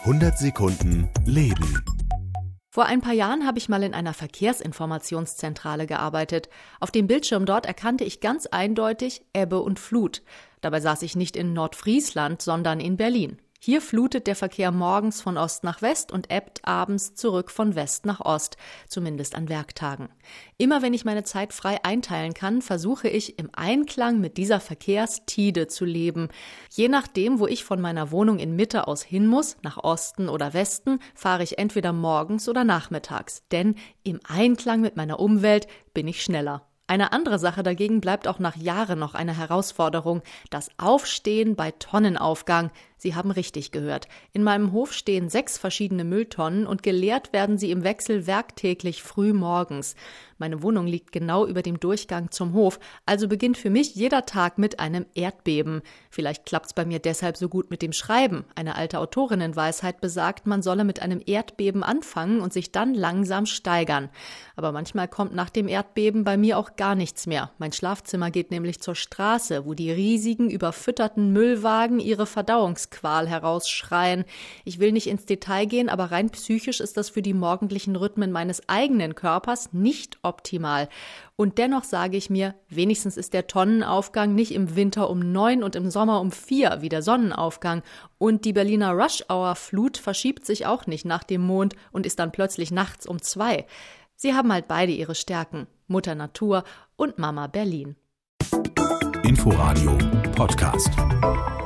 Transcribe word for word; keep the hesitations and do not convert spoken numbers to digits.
hundert Sekunden Leben. Vor ein paar Jahren habe ich mal in einer Verkehrsinformationszentrale gearbeitet. Auf dem Bildschirm dort erkannte ich ganz eindeutig Ebbe und Flut. Dabei saß ich nicht in Nordfriesland, sondern in Berlin. Hier flutet der Verkehr morgens von Ost nach West und ebbt abends zurück von West nach Ost, zumindest an Werktagen. Immer wenn ich meine Zeit frei einteilen kann, versuche ich im Einklang mit dieser Verkehrstide zu leben. Je nachdem, wo ich von meiner Wohnung in Mitte aus hin muss, nach Osten oder Westen, fahre ich entweder morgens oder nachmittags. Denn im Einklang mit meiner Umwelt bin ich schneller. Eine andere Sache dagegen bleibt auch nach Jahren noch eine Herausforderung: das Aufstehen bei Tonnenaufgang. Sie haben richtig gehört. In meinem Hof stehen sechs verschiedene Mülltonnen und geleert werden sie im Wechsel werktäglich früh morgens. Meine Wohnung liegt genau über dem Durchgang zum Hof, also beginnt für mich jeder Tag mit einem Erdbeben. Vielleicht klappt's bei mir deshalb so gut mit dem Schreiben. Eine alte Autorinnenweisheit besagt, man solle mit einem Erdbeben anfangen und sich dann langsam steigern. Aber manchmal kommt nach dem Erdbeben bei mir auch gar nichts mehr. Mein Schlafzimmer geht nämlich zur Straße, wo die riesigen, überfütterten Müllwagen ihre Verdauungsqual herausschreien. Ich will nicht ins Detail gehen, aber rein psychisch ist das für die morgendlichen Rhythmen meines eigenen Körpers nicht optimal. Und dennoch sage ich mir, wenigstens ist der Tonnenaufgang nicht im Winter um neun und im Sommer um vier wie der Sonnenaufgang. Und die Berliner Rush-Hour-Flut verschiebt sich auch nicht nach dem Mond und ist dann plötzlich nachts um zwei. Sie haben halt beide ihre Stärken, Mutter Natur und Mama Berlin. Inforadio Podcast.